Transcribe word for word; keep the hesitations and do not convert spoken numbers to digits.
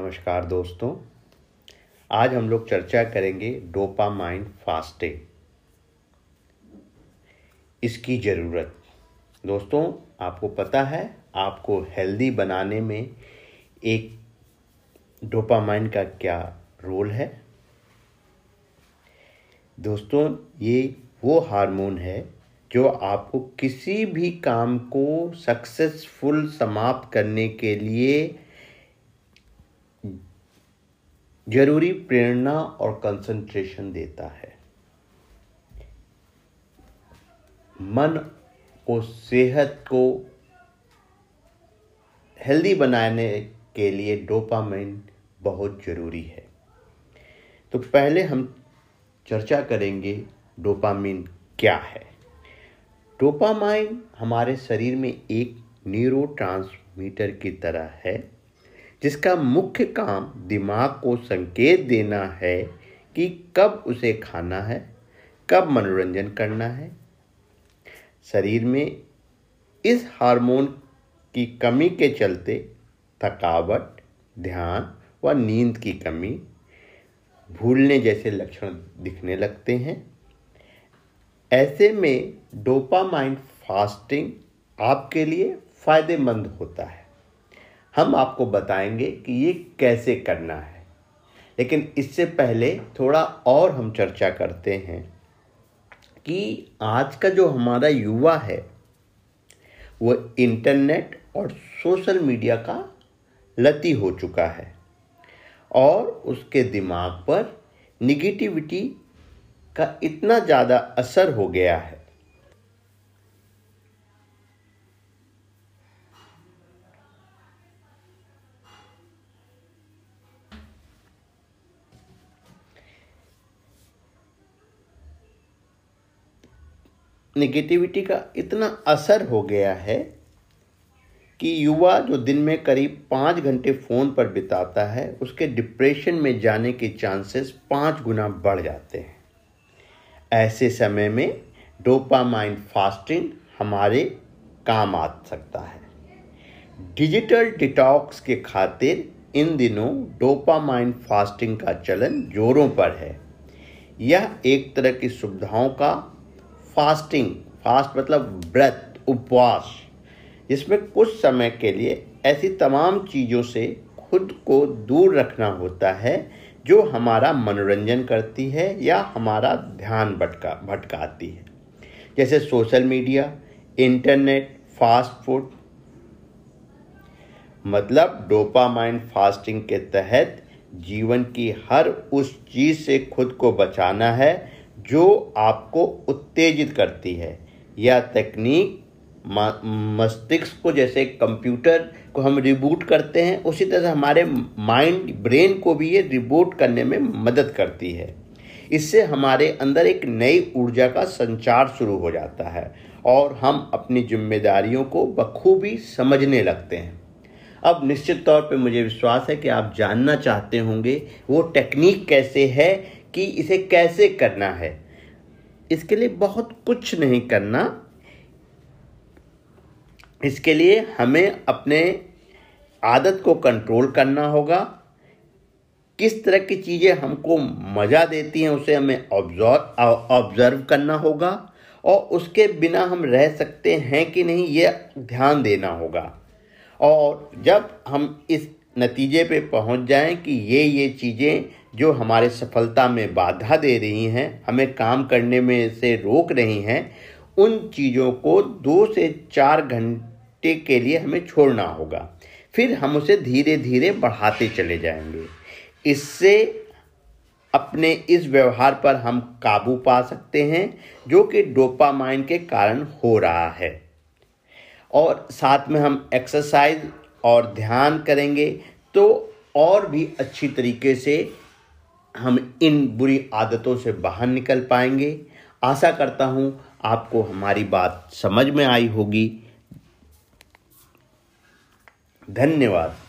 नमस्कार दोस्तों। आज हम लोग चर्चा करेंगे डोपामाइन फास्टिंग, इसकी ज़रूरत। दोस्तों, आपको पता है आपको हेल्दी बनाने में एक डोपामाइन का क्या रोल है? दोस्तों, ये वो हार्मोन है जो आपको किसी भी काम को सक्सेसफुल समाप्त करने के लिए जरूरी प्रेरणा और कंसंट्रेशन देता है। मन को, सेहत को हेल्दी बनाने के लिए डोपामाइन बहुत ज़रूरी है। तो पहले हम चर्चा करेंगे डोपामाइन क्या है। डोपामाइन हमारे शरीर में एक न्यूरोट्रांसमीटर की तरह है, जिसका मुख्य काम दिमाग को संकेत देना है कि कब उसे खाना है, कब मनोरंजन करना है। शरीर में इस हार्मोन की कमी के चलते थकावट, ध्यान व नींद की कमी, भूलने जैसे लक्षण दिखने लगते हैं। ऐसे में डोपामाइन फास्टिंग आपके लिए फ़ायदेमंद होता है। हम आपको बताएंगे कि ये कैसे करना है, लेकिन इससे पहले थोड़ा और हम चर्चा करते हैं कि आज का जो हमारा युवा है वो इंटरनेट और सोशल मीडिया का लती हो चुका है और उसके दिमाग पर निगेटिविटी का इतना ज़्यादा असर हो गया है। निगेटिविटी का इतना असर हो गया है कि युवा जो दिन में करीब पाँच घंटे फ़ोन पर बिताता है, उसके डिप्रेशन में जाने के चांसेस पाँच गुना बढ़ जाते हैं। ऐसे समय में डोपामाइन फास्टिंग हमारे काम आ सकता है। डिजिटल डिटॉक्स के खातिर इन दिनों डोपामाइन फास्टिंग का चलन जोरों पर है। यह एक तरह की सुविधाओं का फास्टिंग, फास्ट मतलब व्रत, उपवास, जिसमें कुछ समय के लिए ऐसी तमाम चीज़ों से खुद को दूर रखना होता है जो हमारा मनोरंजन करती है या हमारा ध्यान भटका भटकाती है, जैसे social media, internet, fast food. मतलब डोपामाइन फास्टिंग के तहत जीवन की हर उस चीज़ से खुद को बचाना है जो आपको उत्तेजित करती है। यह तकनीक मस्तिष्क को, जैसे कंप्यूटर को हम रिबूट करते हैं, उसी तरह हमारे माइंड, ब्रेन को भी ये रिबूट करने में मदद करती है। इससे हमारे अंदर एक नई ऊर्जा का संचार शुरू हो जाता है और हम अपनी जिम्मेदारियों को बखूबी समझने लगते हैं। अब निश्चित तौर पे मुझे विश्वास है कि आप जानना चाहते होंगे वो टेक्निक कैसे है, कि इसे कैसे करना है। इसके लिए बहुत कुछ नहीं करना। इसके लिए हमें अपने आदत को कंट्रोल करना होगा। किस तरह की चीज़ें हमको मज़ा देती हैं उसे हमें ऑब्जर्व ऑब्जर्व करना होगा और उसके बिना हम रह सकते हैं कि नहीं, ये ध्यान देना होगा। और जब हम इस नतीजे पे पहुंच जाएं कि ये ये चीज़ें जो हमारे सफलता में बाधा दे रही हैं, हमें काम करने में से रोक रही हैं, उन चीज़ों को दो से चार घंटे के लिए हमें छोड़ना होगा। फिर हम उसे धीरे धीरे बढ़ाते चले जाएंगे। इससे अपने इस व्यवहार पर हम काबू पा सकते हैं जो कि डोपामाइन के कारण हो रहा है। और साथ में हम एक्सरसाइज और ध्यान करेंगे तो और भी अच्छी तरीके से हम इन बुरी आदतों से बाहर निकल पाएंगे। आशा करता हूँ आपको हमारी बात समझ में आई होगी। धन्यवाद।